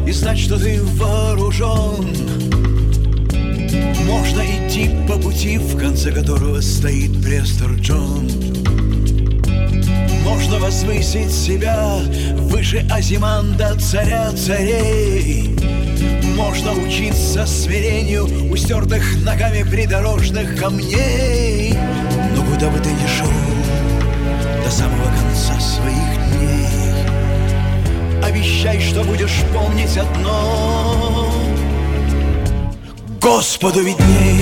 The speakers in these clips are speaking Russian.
и знать, что ты вооружен. Можно идти по пути, в конце которого стоит Престер Джон. Можно возвысить себя выше Азиманда, царя царей. Можно учиться смирению у стертых ногами придорожных камней. Но куда бы ты ни шел, до самого конца своих дней, обещай, что будешь помнить одно: Господу видней.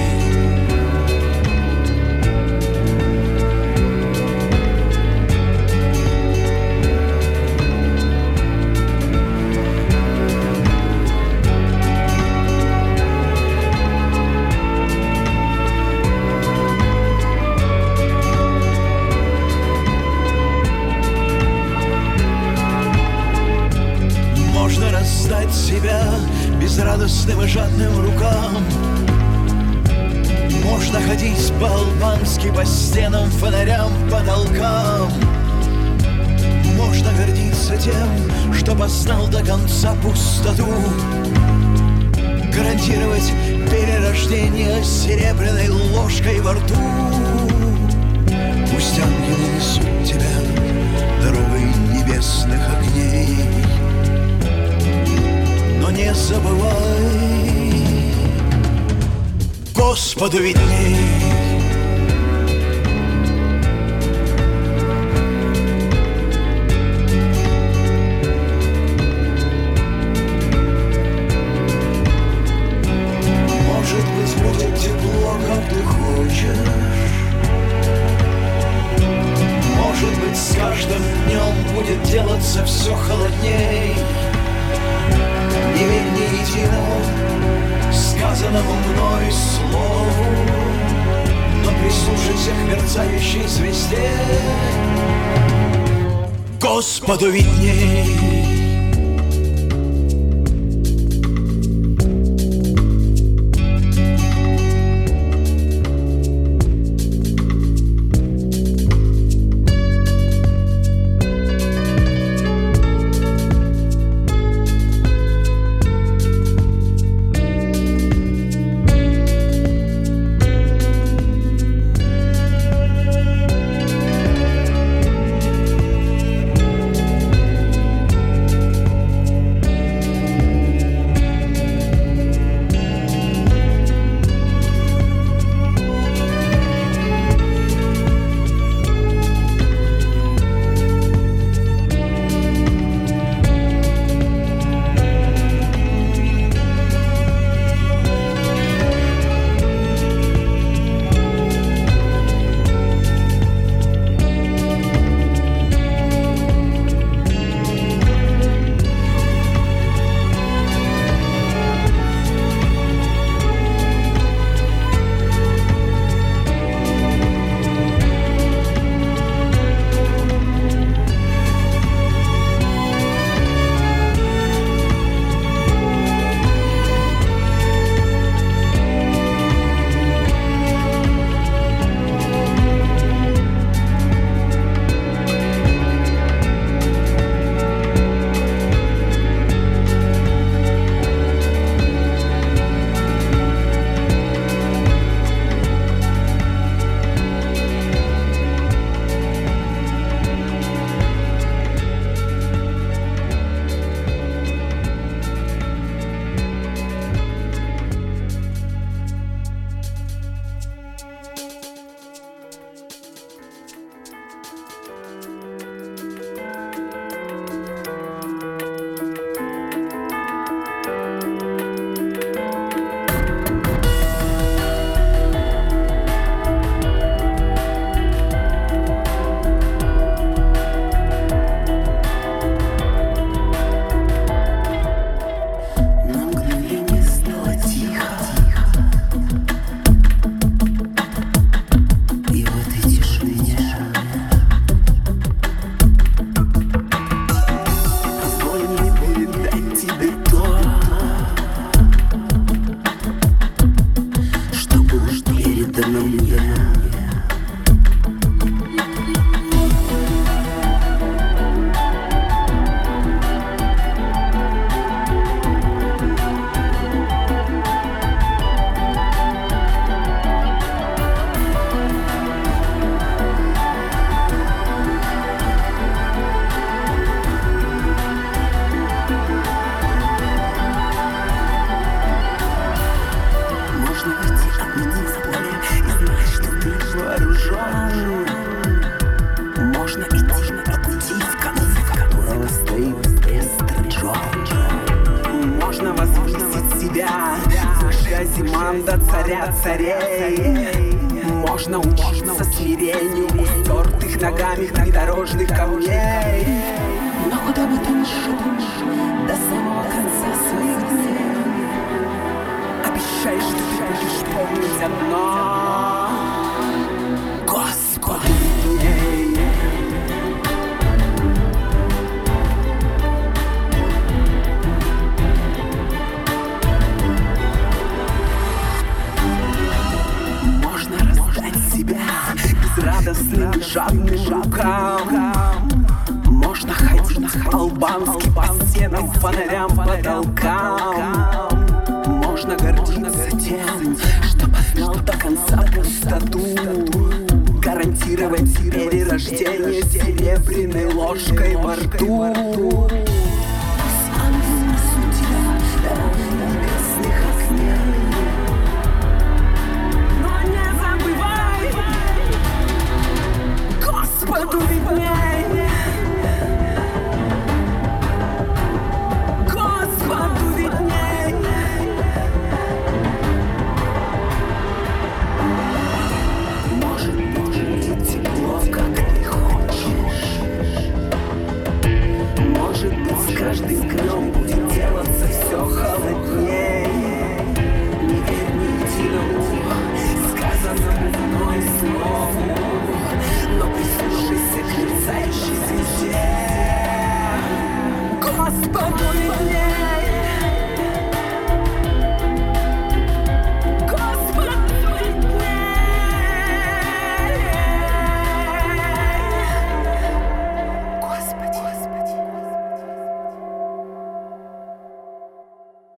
Себя безрадостным и жадным рукам. Можно ходить по-албански по стенам, фонарям, потолкам. Можно гордиться тем, что познал до конца пустоту, гарантировать перерождение серебряной ложкой во рту. Пусть ангелы несут тебя дорогой небесных огней, но не забывай, Господу видней. Может быть, будет тепло, как ты хочешь. Может быть, с каждым днем будет делаться все холодней. Не верь ни единому сказанному мной слову, но прислушайся к мерцающей звезде. Господу видней. команда царя царей. Можно учиться смирению у стертых ногами придорожных камней. Но куда бы ты ни шел, до самого конца своих дней, обещай, что ты будешь помнить одно: Господи, можно раздать себя безрадостным жадным рукам. Можно ходить по-албански по стенам, фонарям, потолкам. Можно гордиться тем, что познал до конца пустоту, гарантировать перерождение серебряной ложкой во рту.